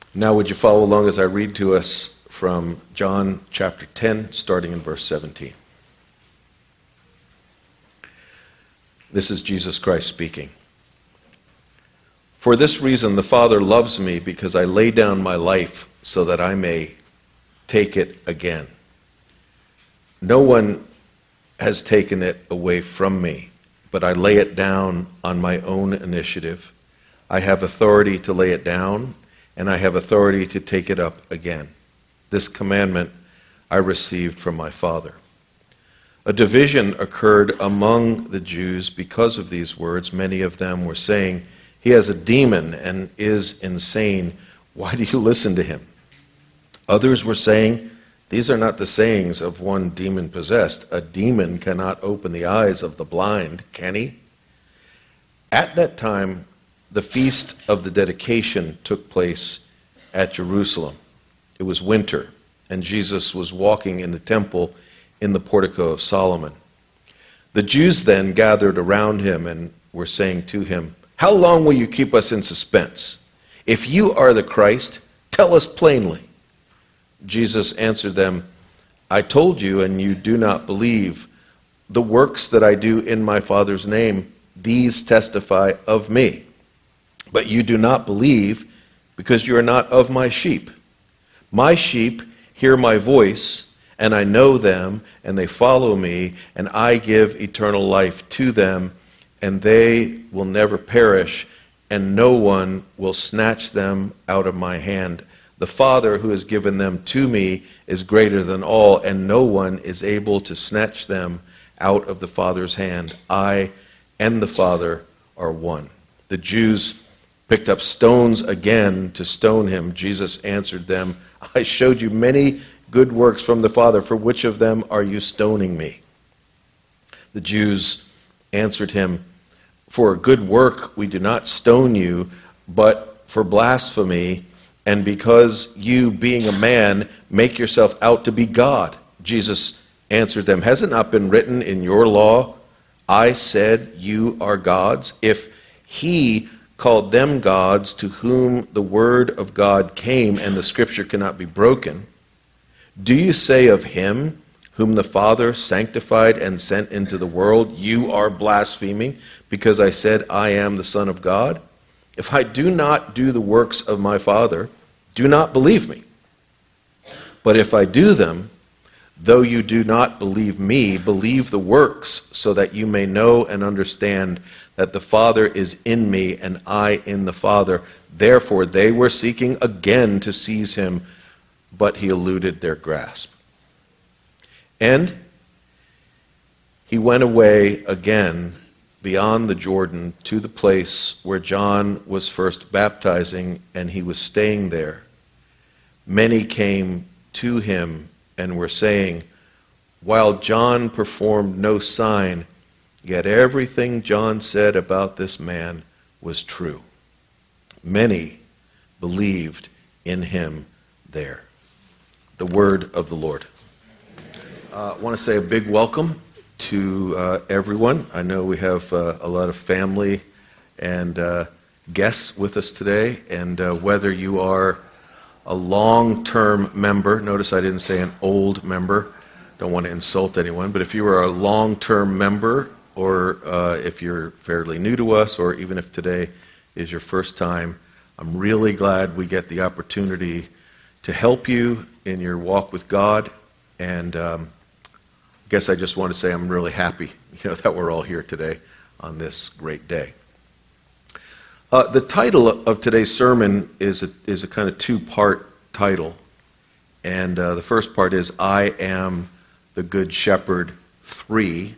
Now would you follow along as I read to us from John chapter 10, starting in verse 17. This is Jesus Christ speaking. For this reason the Father loves me, because I lay down my life so that I may take it again. No one has taken it away from me, but I lay it down on my own initiative. I have authority to lay it down, and I have authority to take it up again. This commandment I received from my Father. A division occurred among the Jews because of these words. Many of them were saying, "He has a demon and is insane. Why do you listen to him?" Others were saying, "These are not the sayings of one demon-possessed. A demon cannot open the eyes of the blind, can he?" At that time, the feast of the dedication took place at Jerusalem. It was winter, and Jesus was walking in the temple in the portico of Solomon. The Jews then gathered around him and were saying to him, "How long will you keep us in suspense? If you are the Christ, tell us plainly." Jesus answered them, "I told you, and you do not believe. The works that I do in my Father's name, these testify of me. But you do not believe, because you are not of my sheep. My sheep hear my voice, and I know them, and they follow me, and I give eternal life to them, and they will never perish, and no one will snatch them out of my hand. The Father who has given them to me is greater than all, and no one is able to snatch them out of the Father's hand. I and the Father are one." The Jews picked up stones again to stone him. Jesus answered them, "I showed you many good works from the Father. For which of them are you stoning me?" The Jews answered him, "For a good work we do not stone you, but for blasphemy, and because you, being a man, make yourself out to be God." Jesus answered them, "Has it not been written in your law, 'I said you are gods'? If he called them gods to whom the word of God came, and the scripture cannot be broken, do you say of him whom the Father sanctified and sent into the world, 'You are blaspheming, because I said I am the Son of God'? If I do not do the works of my Father, do not believe me. But if I do them, though you do not believe me, believe the works, so that you may know and understand that the Father is in me and I in the Father." Therefore they were seeking again to seize him, but he eluded their grasp. And he went away again beyond the Jordan to the place where John was first baptizing, and he was staying there. Many came to him and were saying, "While John performed no sign, yet everything John said about this man was true." Many believed in him there. The word of the Lord. I want to say a big welcome to everyone. I know we have a lot of family and guests with us today, and whether you are a long-term member, notice I didn't say an old member, don't want to insult anyone, but if you are a long-term member, or if you're fairly new to us, or even if today is your first time, I'm really glad we get the opportunity to help you in your walk with God. And I guess I just want to say I'm really happy, that we're all here today on this great day. The title of today's sermon is a kind of two-part title. And the first part is, "I am the Good Shepherd 3,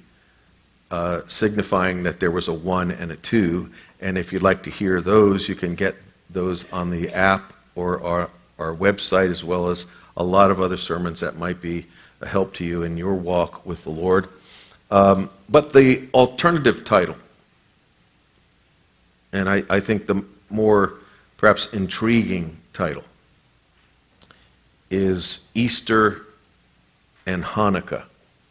signifying that there was a 1 and a 2. And if you'd like to hear those, you can get those on the app or our website, as well as a lot of other sermons that might be a help to you in your walk with the Lord. But the alternative title, and I think the more perhaps intriguing title, is Easter and Hanukkah.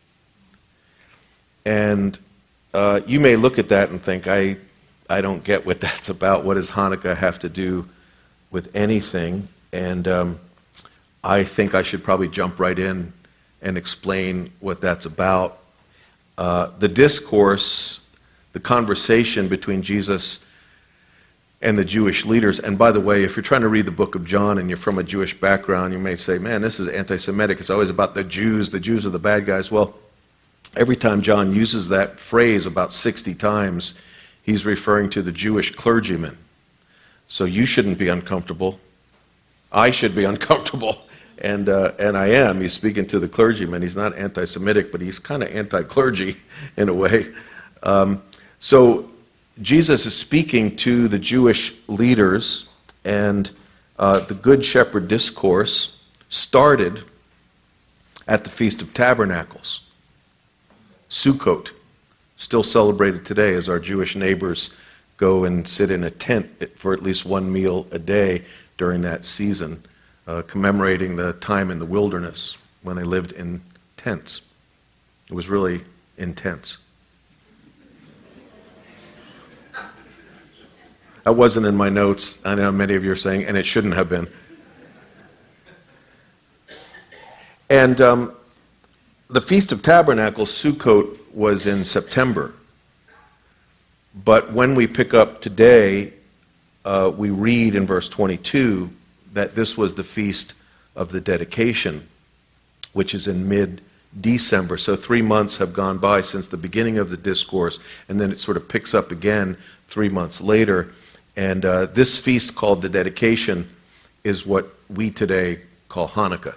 And you may look at that and think, I don't get what that's about. What does Hanukkah have to do with anything? And I think I should probably jump right in and explain what that's about. The discourse, the conversation between Jesus and the Jewish leaders, and by the way, if you're trying to read the book of John and you're from a Jewish background, you may say, man, this is anti-Semitic. It's always about the Jews are the bad guys. Well, every time John uses that phrase about 60 times, he's referring to the Jewish clergymen. So you shouldn't be uncomfortable. I should be uncomfortable. And I am. He's speaking to the clergyman. He's not anti-Semitic, but he's kind of anti-clergy in a way. So Jesus is speaking to the Jewish leaders, and the Good Shepherd discourse started at the Feast of Tabernacles, Sukkot, still celebrated today as our Jewish neighbors go and sit in a tent for at least one meal a day during that season, commemorating the time in the wilderness when they lived in tents. It was really intense. That wasn't in my notes. I know many of you are saying, and it shouldn't have been. And the Feast of Tabernacles, Sukkot, was in September. But when we pick up today, we read in verse 22 that this was the Feast of the Dedication, which is in mid-December. So 3 months have gone by since the beginning of the discourse, and then it sort of picks up again 3 months later. And this feast called the Dedication is what we today call Hanukkah.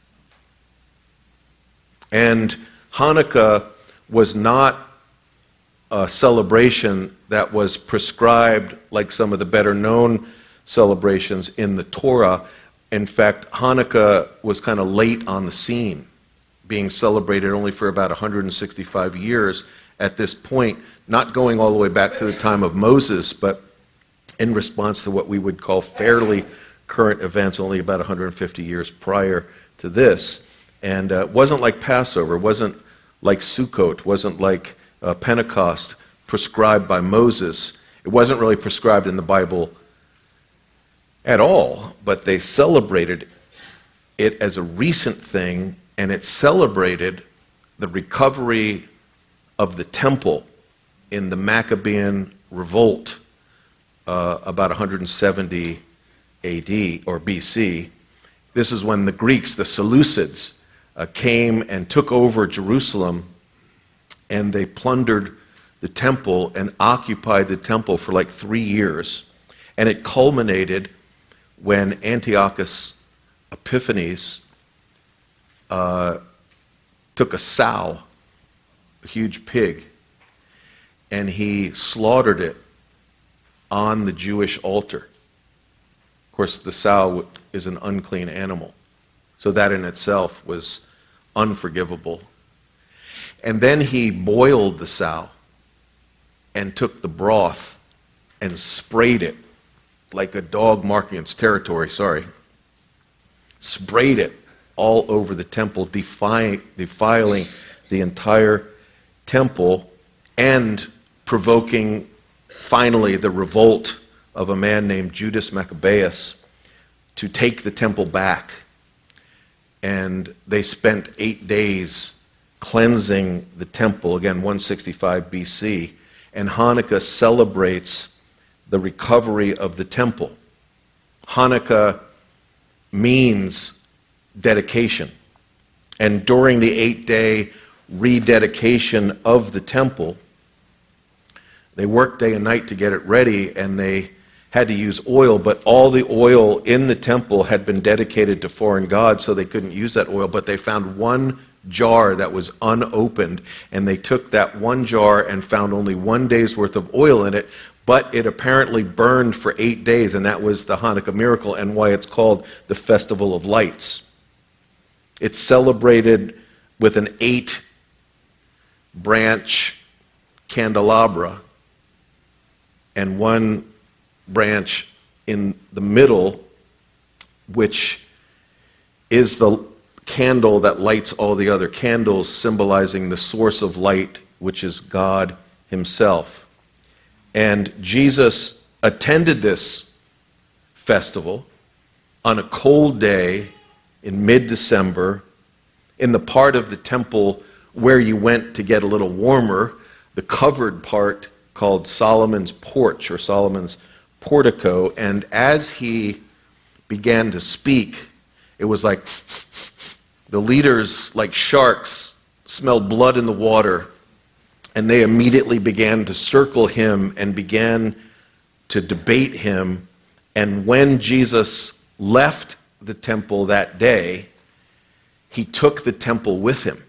And Hanukkah was not a celebration that was prescribed like some of the better known celebrations in the Torah. In fact, Hanukkah was kind of late on the scene, being celebrated only for about 165 years at this point, not going all the way back to the time of Moses, but in response to what we would call fairly current events, only about 150 years prior to this. And it wasn't like Passover, wasn't like Sukkot, wasn't like Pentecost prescribed by Moses. It wasn't really prescribed in the Bible at all, but they celebrated it as a recent thing, and it celebrated the recovery of the temple in the Maccabean revolt about 170 AD or BC. This is when the Greeks, the Seleucids, came and took over Jerusalem, and they plundered the temple and occupied the temple for like 3 years. And it culminated when Antiochus Epiphanes took a sow, a huge pig, and he slaughtered it on the Jewish altar. Of course, the sow is an unclean animal, so that in itself was unforgivable. And then he boiled the sow and took the broth and sprayed it like a dog marking its territory, sprayed it all over the temple, defiling the entire temple and provoking finally the revolt of a man named Judas Maccabeus to take the temple back. And they spent 8 days cleansing the temple, again 165 BC, and Hanukkah celebrates the recovery of the temple. Hanukkah means dedication. And during the 8-day rededication of the temple, they worked day and night to get it ready, and they had to use oil, but all the oil in the temple had been dedicated to foreign gods, so they couldn't use that oil. But they found one jar that was unopened, and they took that one jar and found only 1 day's worth of oil in it, but it apparently burned for 8 days, and that was the Hanukkah miracle and why it's called the Festival of Lights. It's celebrated with an 8-branch candelabra and one branch in the middle, which is the candle that lights all the other candles, symbolizing the source of light, which is God himself. And Jesus attended this festival, on a cold day in mid-December, in the part of the temple where you went to get a little warmer, the covered part called Solomon's porch or Solomon's portico. And as he began to speak, it was like the leaders, like sharks, smelled blood in the water, and they immediately began to circle him and began to debate him. And when Jesus left the temple that day, he took the temple with him.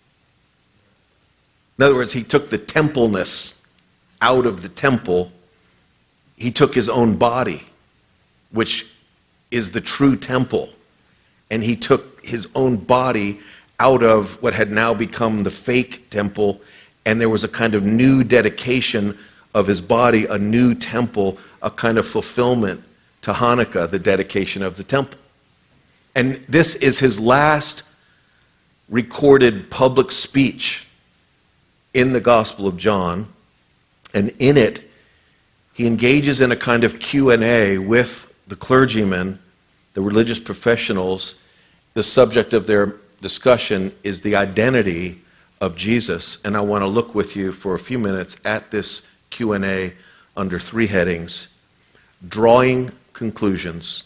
In other words, he took the templeness out of the temple. He took his own body, which is the true temple, and he took his own body out of what had now become the fake temple, and there was a kind of new dedication of his body, a new temple, a kind of fulfillment to Hanukkah, the dedication of the temple. And this is his last recorded public speech in the Gospel of John, and in it, he engages in a kind of Q&A with the clergymen, the religious professionals. The subject of their discussion is the identity of Jesus, and I want to look with you for a few minutes at this Q&A under three headings: drawing conclusions,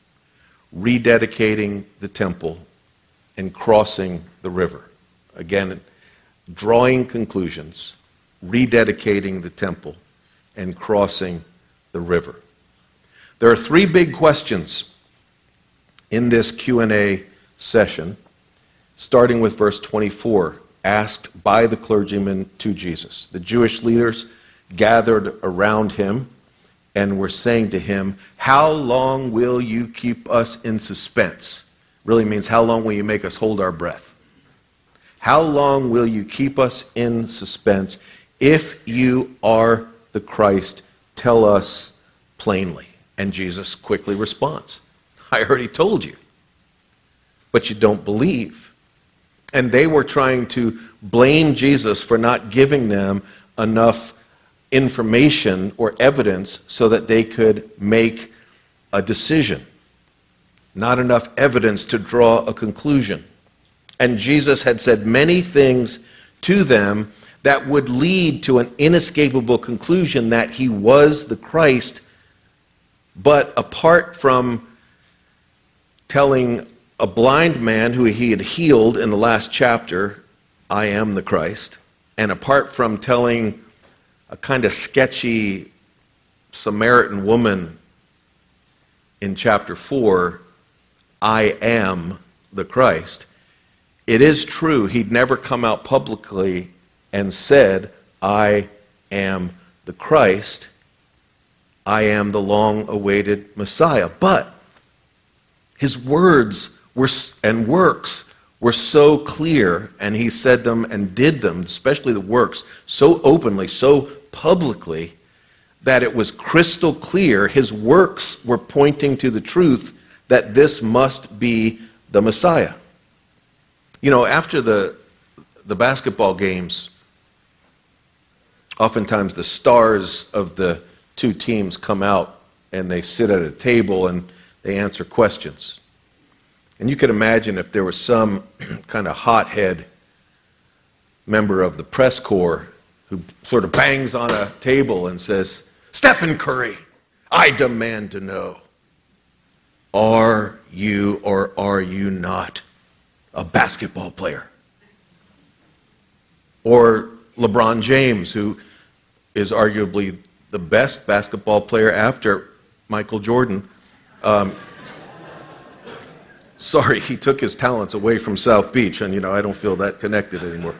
rededicating the temple, and crossing the river. Again, drawing conclusions, rededicating the temple, and crossing the river. There are three big questions in this Q&A session, starting with verse 24, asked by the clergymen to Jesus. The Jewish leaders gathered around him and were saying to him, "How long will you keep us in suspense?" Really means, how long will you make us hold our breath? How long will you keep us in suspense? If you are the Christ, tell us plainly. And Jesus quickly responds, "I already told you, but you don't believe." And they were trying to blame Jesus for not giving them enough information or evidence so that they could make a decision. Not enough evidence to draw a conclusion. And Jesus had said many things to them that would lead to an inescapable conclusion that he was the Christ. But apart from telling a blind man who he had healed in the last chapter, "I am the Christ," and apart from telling a kind of sketchy Samaritan woman in chapter 4, "I am the Christ," it is true he'd never come out publicly and said, "I am the Christ, I am the long-awaited Messiah." But his words and works were so clear, and he said them and did them, especially the works, so openly, so publicly, that it was crystal clear his works were pointing to the truth that this must be the Messiah. You know, after the basketball games, oftentimes the stars of the two teams come out and they sit at a table and they answer questions. And you could imagine if there was some kind of hothead member of the press corps who sort of bangs on a table and says, "Stephen Curry, I demand to know, are you or are you not a basketball player?" Or LeBron James, who is arguably the best basketball player after Michael Jordan. Sorry, he took his talents away from South Beach, and I don't feel that connected anymore.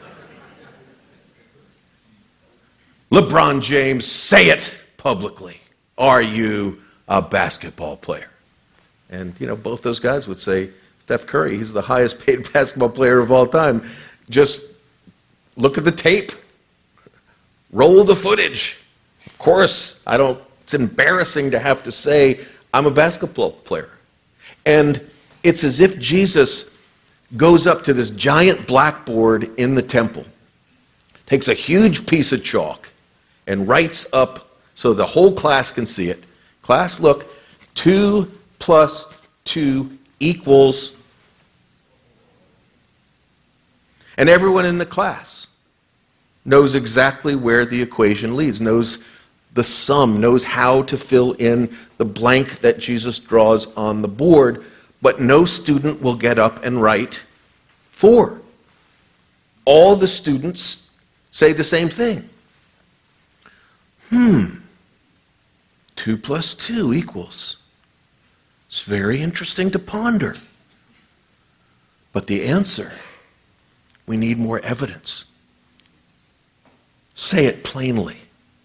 LeBron James, say it publicly. Are you a basketball player? And, both those guys would say, Steph Curry, he's the highest paid basketball player of all time. Just look at the tape. Roll the footage. Of course, it's embarrassing to have to say, I'm a basketball player. And it's as if Jesus goes up to this giant blackboard in the temple, takes a huge piece of chalk, and writes up so the whole class can see it. Class, look, 2 + 2 equals. And everyone in the class knows exactly where the equation leads, knows the sum, knows how to fill in the blank that Jesus draws on the board, but no student will get up and write 4. All the students say the same thing. 2 plus 2 equals. It's very interesting to ponder. But the answer, we need more evidence. Say it plainly.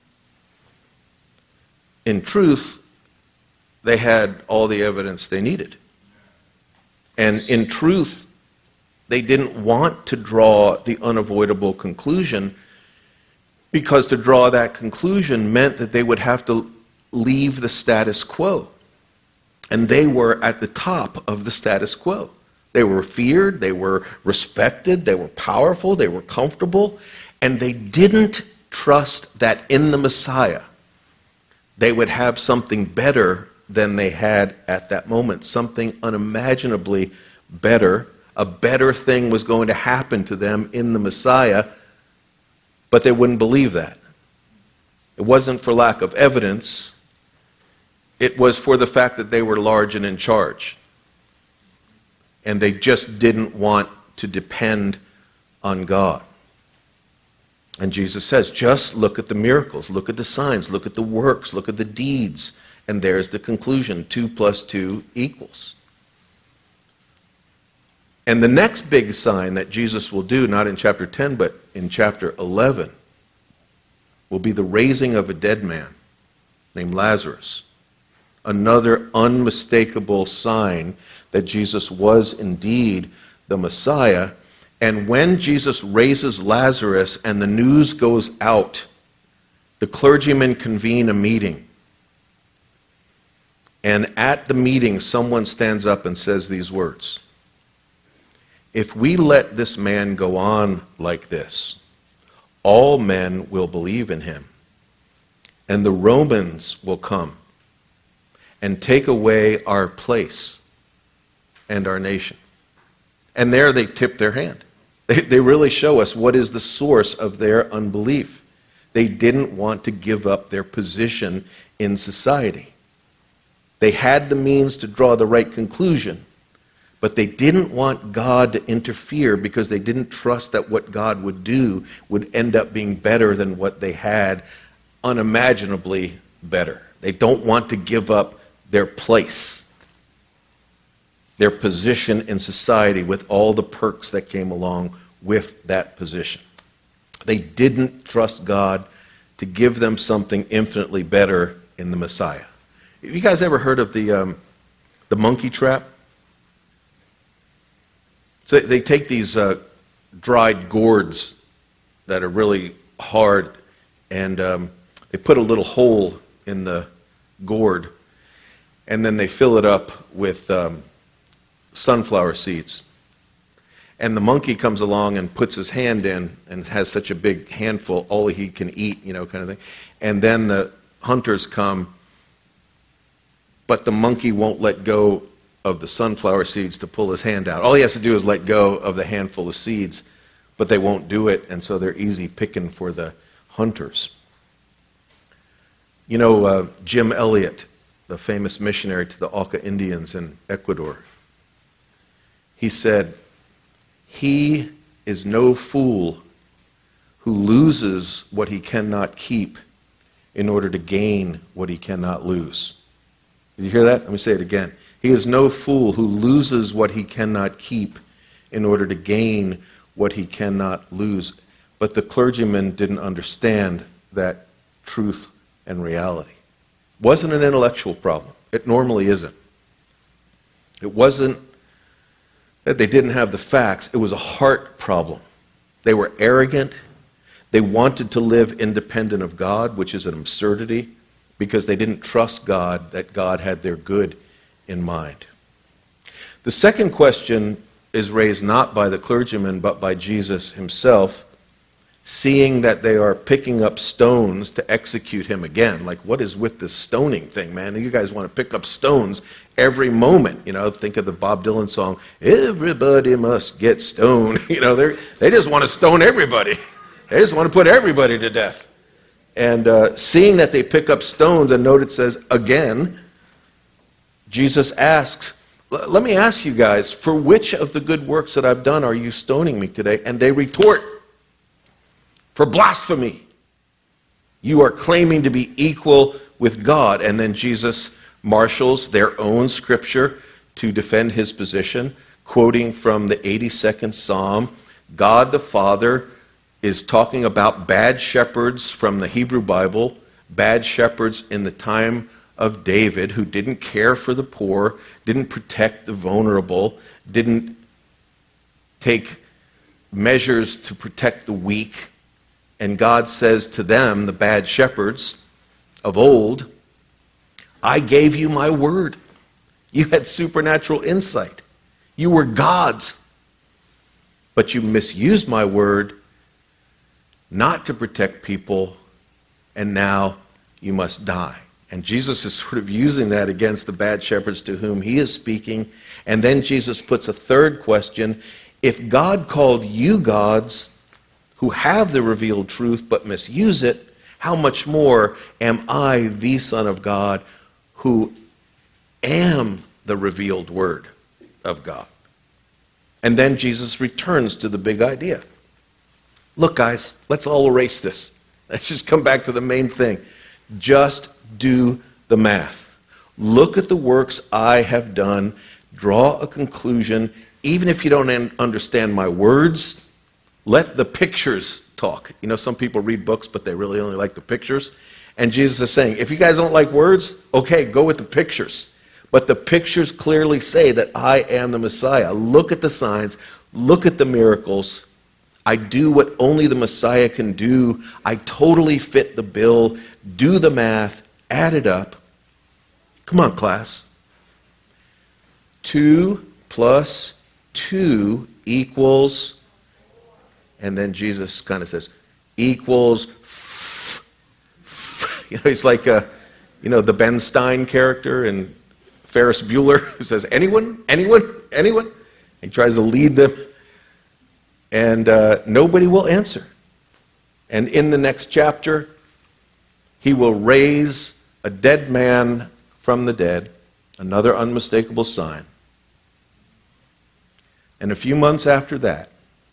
In truth, they had all the evidence they needed. And in truth, they didn't want to draw the unavoidable conclusion, because to draw that conclusion meant that they would have to leave the status quo. And they were at the top of the status quo. They were feared, they were respected, they were powerful, they were comfortable, and they didn't trust that in the Messiah they would have something better than they had at that moment, something unimaginably better. A better thing was going to happen to them in the Messiah, but they wouldn't believe that. It wasn't for lack of evidence. It was for the fact that they were large and in charge. And they just didn't want to depend on God. And Jesus says, just look at the miracles, look at the signs, look at the works, look at the deeds. And there's the conclusion, 2 plus 2 equals. And the next big sign that Jesus will do, not in chapter 10, but in chapter 11, will be the raising of a dead man named Lazarus. Another unmistakable sign that Jesus was indeed the Messiah. And when Jesus raises Lazarus and the news goes out, the clergymen convene a meeting. And at the meeting, someone stands up and says these words: if we let this man go on like this, all men will believe in him, and the Romans will come and take away our place and our nation. And there they tip their hand. They really show us what is the source of their unbelief. They didn't want to give up their position in society. They had the means to draw the right conclusion, but they didn't want God to interfere because they didn't trust that what God would do would end up being better than what they had, unimaginably better. They don't want to give up their place, their position in society with all the perks that came along with that position. They didn't trust God to give them something infinitely better in the Messiah. Have you guys ever heard of the monkey trap? So they take these dried gourds that are really hard, and they put a little hole in the gourd, and then they fill it up with sunflower seeds. And the monkey comes along and puts his hand in and has such a big handful, all he can eat, kind of thing. And then the hunters come, but the monkey won't let go of the sunflower seeds to pull his hand out. All he has to do is let go of the handful of seeds, but they won't do it, and so they're easy picking for the hunters. Jim Elliot, the famous missionary to the Auca Indians in Ecuador, he said, "He is no fool who loses what he cannot keep in order to gain what he cannot lose." Did you hear that? Let me say it again. He is no fool who loses what he cannot keep in order to gain what he cannot lose. But the clergymen didn't understand that truth and reality. It wasn't an intellectual problem. It normally isn't. It wasn't that they didn't have the facts. It was a heart problem. They were arrogant. They wanted to live independent of God, which is an absurdity, because they didn't trust God, that God had their good in mind. The second question is raised not by the clergyman, but by Jesus himself. seeing that they are picking up stones to execute him again. Like, what is with this stoning thing, man? You guys want to pick up stones every moment. Think of the Bob Dylan song, "Everybody must get stoned." They just want to stone everybody. They just want to put everybody to death. And seeing that they pick up stones, and note it says, again, Jesus asks, let me ask you guys, for which of the good works that I've done are you stoning me today? And they retort, for blasphemy. You are claiming to be equal with God. And then Jesus marshals their own scripture to defend his position, quoting from the 82nd Psalm. God the Father is talking about bad shepherds from the Hebrew Bible, bad shepherds in the time of David who didn't care for the poor, didn't protect the vulnerable, didn't take measures to protect the weak. And God says to them, the bad shepherds of old, I gave you my word. You had supernatural insight. You were gods. But you misused my word not to protect people, and now you must die. And Jesus is sort of using that against the bad shepherds to whom he is speaking. And then Jesus puts a third question. If God called you gods who have the revealed truth but misuse it, how much more am I the Son of God who am the revealed word of God? And then Jesus returns to the big idea. Look, guys, let's all erase this. Let's just come back to the main thing. Just do the math. Look at the works I have done. Draw a conclusion. Even if you don't understand my words, let the pictures talk. Some people read books, but they really only like the pictures. And Jesus is saying, if you guys don't like words, okay, go with the pictures. But the pictures clearly say that I am the Messiah. Look at the signs. Look at the miracles. I do what only the Messiah can do. I totally fit the bill. Do the math. Add it up. Come on, class. 2 plus 2 equals, and then Jesus kind of says, equals, he's like, the Ben Stein character in Ferris Bueller who says, anyone? He tries to lead them, and nobody will answer. And in the next chapter, he will raise a dead man from the dead, another unmistakable sign. And a few months after that,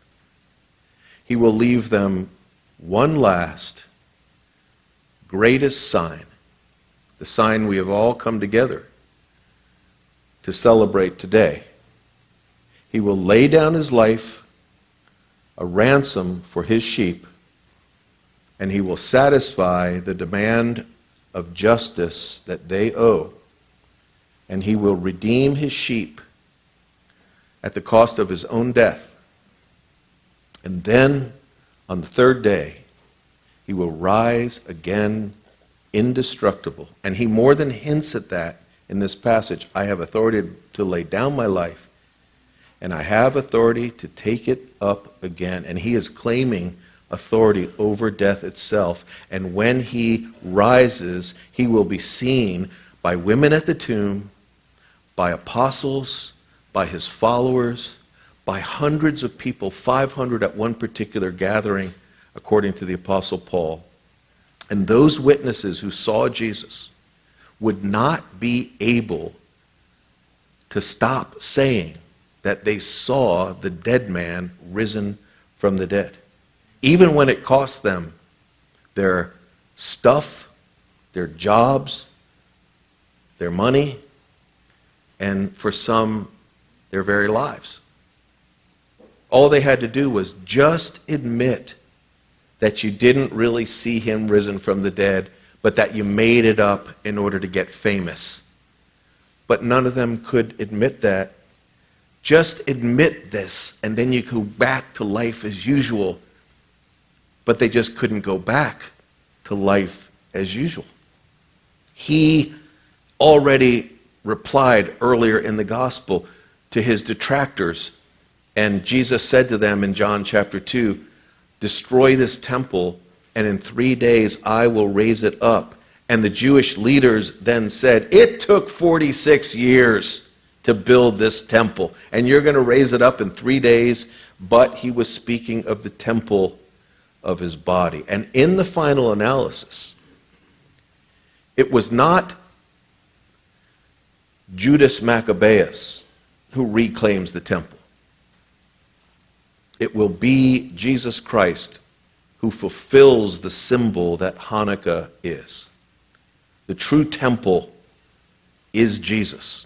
he will leave them one last, greatest sign, the sign we have all come together to celebrate today. He will lay down his life, a ransom for his sheep, and he will satisfy the demand of justice that they owe. And he will redeem his sheep at the cost of his own death. And then, on the third day, he will rise again indestructible. And he more than hints at that in this passage. I have authority to lay down my life, and I have authority to take it up again. And he is claiming authority over death itself. And when he rises, he will be seen by women at the tomb, by apostles, by his followers, by hundreds of people, 500 at one particular gathering, according to the Apostle Paul. And those witnesses who saw Jesus would not be able to stop saying that they saw the dead man risen from the dead. Even when it cost them their stuff, their jobs, their money, and for some, their very lives. All they had to do was just admit that you didn't really see him risen from the dead, but that you made it up in order to get famous. But none of them could admit that. Just admit this, and then you go back to life as usual. But they just couldn't go back to life as usual. He already replied earlier in the gospel to his detractors, and Jesus said to them in John chapter 2, destroy this temple, and in 3 days I will raise it up. And the Jewish leaders then said, it took 46 years to build this temple, and you're going to raise it up in 3 days. But he was speaking of the temple of his body. And in the final analysis, it was not Judas Maccabeus who reclaims the temple. It will be Jesus Christ who fulfills the symbol that Hanukkah is. The true temple is Jesus.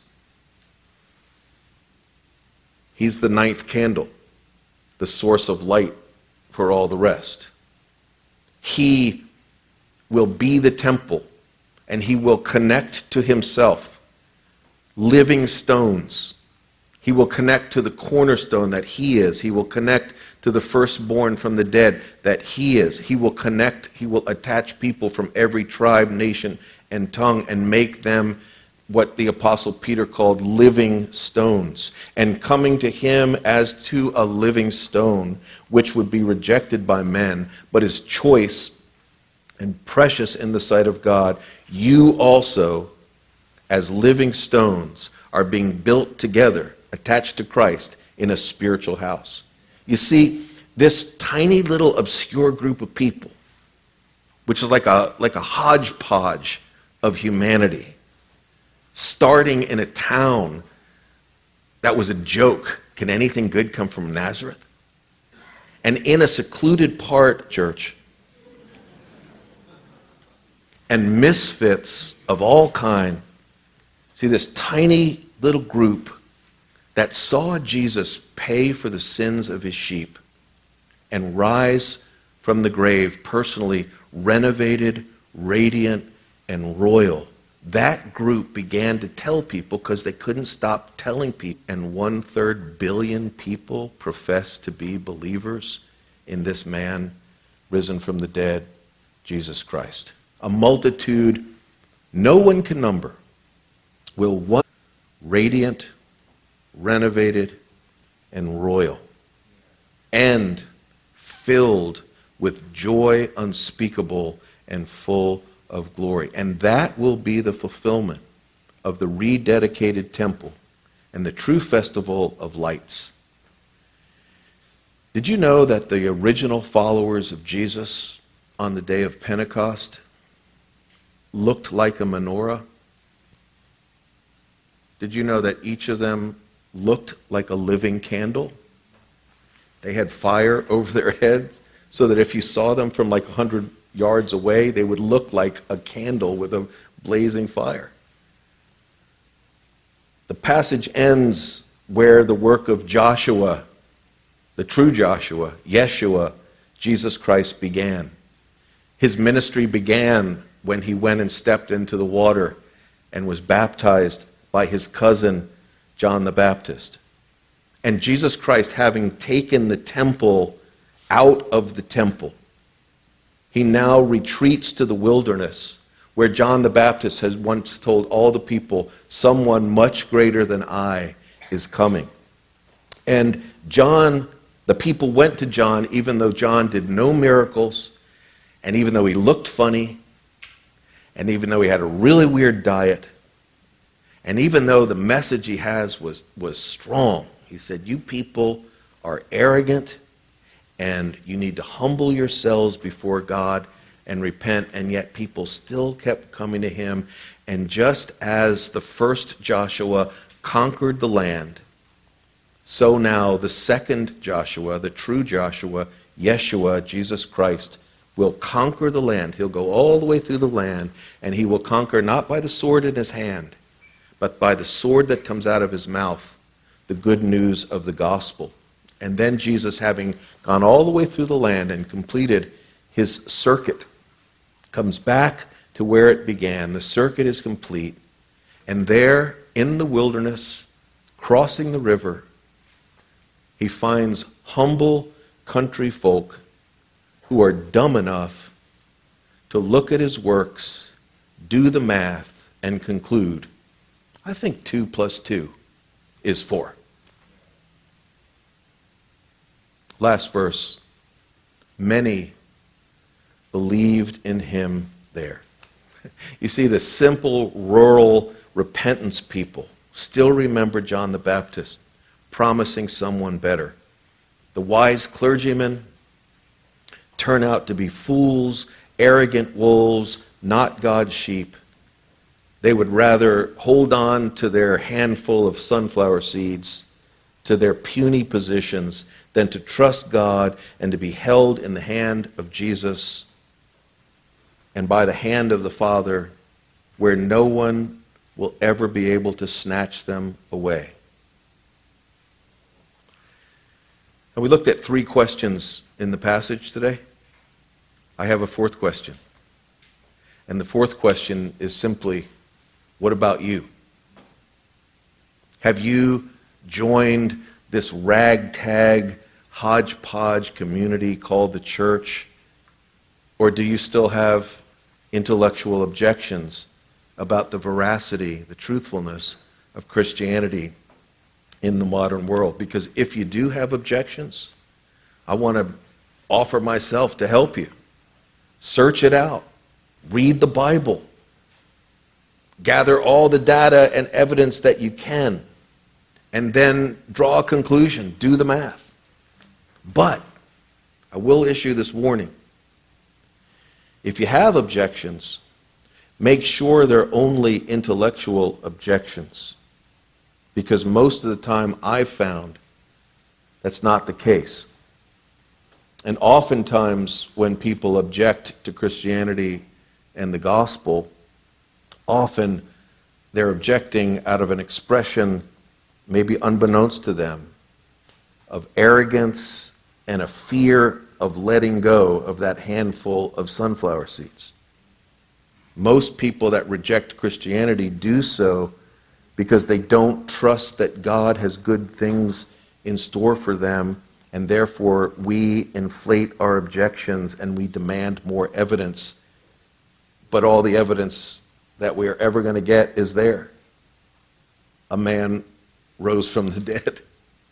He's the ninth candle, the source of light for all the rest. He will be the temple, and he will connect to himself living stones. He will connect to the cornerstone that he is. He will connect to the firstborn from the dead that he is. He will connect, he will attach people from every tribe, nation, and tongue and make them what the Apostle Peter called living stones. And coming to him as to a living stone, which would be rejected by men, but is choice and precious in the sight of God, you also, as living stones, are being built together, attached to Christ, in a spiritual house. You see, this tiny little obscure group of people, which is like a hodgepodge of humanity, starting in a town that was a joke. Can anything good come from Nazareth? And in a secluded part, church, and misfits of all kind. See, this tiny little group that saw Jesus pay for the sins of his sheep and rise from the grave personally renovated, radiant, and royal. That group began to tell people because they couldn't stop telling people. And 1/3 billion people profess to be believers in this man risen from the dead, Jesus Christ. A multitude no one can number will one radiant, renovated, and royal, and filled with joy unspeakable and full of glory. And that will be the fulfillment of the rededicated temple and the true festival of lights. Did you know that the original followers of Jesus on the day of Pentecost looked like a menorah? Did you know that each of them looked like a living candle? They had fire over their heads so that if you saw them from like 100 yards away, they would look like a candle with a blazing fire. The passage ends where the work of Joshua, the true Joshua, Yeshua, Jesus Christ, began. His ministry began when he went and stepped into the water and was baptized by his cousin, John the Baptist. And Jesus Christ, having taken the temple out of the temple, he now retreats to the wilderness where John the Baptist has once told all the people, someone much greater than I is coming. And John, the people went to John even though John did no miracles, and even though he looked funny, and even though he had a really weird diet, and even though the message he has was strong. He said, you people are arrogant, and you need to humble yourselves before God and repent. And yet people still kept coming to him. And just as the first Joshua conquered the land, so now the second Joshua, the true Joshua, Yeshua, Jesus Christ, will conquer the land. He'll go all the way through the land, and he will conquer not by the sword in his hand, but by the sword that comes out of his mouth, the good news of the gospel. And then Jesus, having gone all the way through the land and completed his circuit, comes back to where it began. The circuit is complete. And there, in the wilderness, crossing the river, he finds humble country folk who are dumb enough to look at his works, do the math, and conclude, I think 2 + 2 is 4. Last verse. many believed in him there. You see, the simple, rural, repentance people still remember John the Baptist promising someone better. The wise clergymen turn out to be fools, arrogant wolves, not God's sheep. They would rather hold on to their handful of sunflower seeds, to their puny positions, than to trust God and to be held in the hand of Jesus and by the hand of the Father, where no one will ever be able to snatch them away. And we looked at 3 questions in the passage today. I have a 4th question. And the 4th question is simply, what about you? Have you joined this ragtag, hodgepodge community called the church? Or do you still have intellectual objections about the veracity, the truthfulness of Christianity in the modern world? Because if you do have objections, I want to offer myself to help you. Search it out. Read the Bible. Gather all the data and evidence that you can. And then draw a conclusion. Do the math. But I will issue this warning. If you have objections, make sure they're only intellectual objections. Because most of the time I've found that's not the case. And oftentimes when people object to Christianity and the gospel, often they're objecting out of an expression, maybe unbeknownst to them, of arrogance and a fear of letting go of that handful of sunflower seeds. Most people that reject Christianity do so because they don't trust that God has good things in store for them, and therefore we inflate our objections and we demand more evidence. But all the evidence that we are ever going to get is there. A man rose from the dead.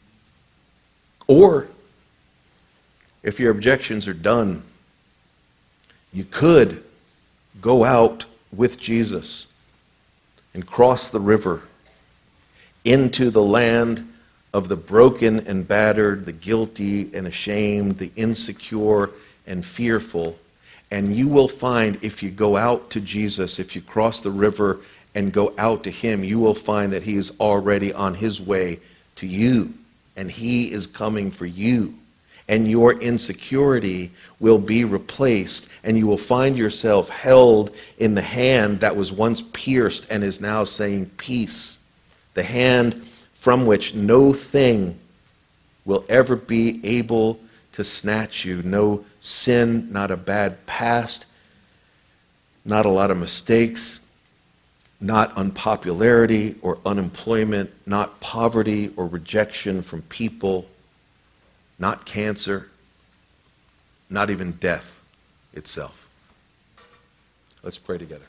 Or, if your objections are done, you could go out with Jesus and cross the river into the land of the broken and battered, the guilty and ashamed, the insecure and fearful. And you will find, if you go out to Jesus, if you cross the river and go out to him, you will find that he is already on his way to you. And he is coming for you. And your insecurity will be replaced, and you will find yourself held in the hand that was once pierced and is now saying peace. The hand from which no thing will ever be able to snatch you. No sin, not a bad past, not a lot of mistakes, not unpopularity or unemployment, not poverty or rejection from people, not cancer, not even death itself. Let's pray together.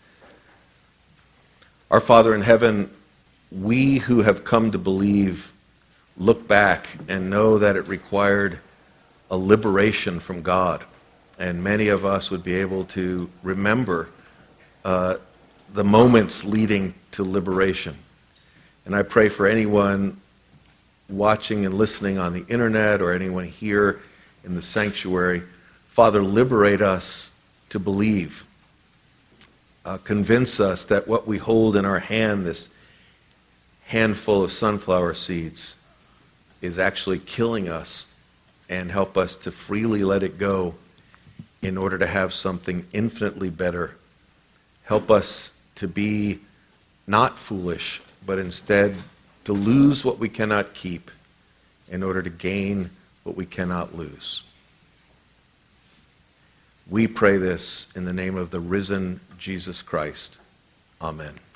Our Father in heaven, we who have come to believe look back and know that it required a liberation from God. And many of us would be able to remember the moments leading to liberation. And I pray for anyone watching and listening on the internet or anyone here in the sanctuary, Father, liberate us to believe. Convince us that what we hold in our hand, this handful of sunflower seeds, is actually killing us, and help us to freely let it go in order to have something infinitely better. Help us to be not foolish, but instead to lose what we cannot keep in order to gain what we cannot lose. We pray this in the name of the risen Jesus Christ. Amen.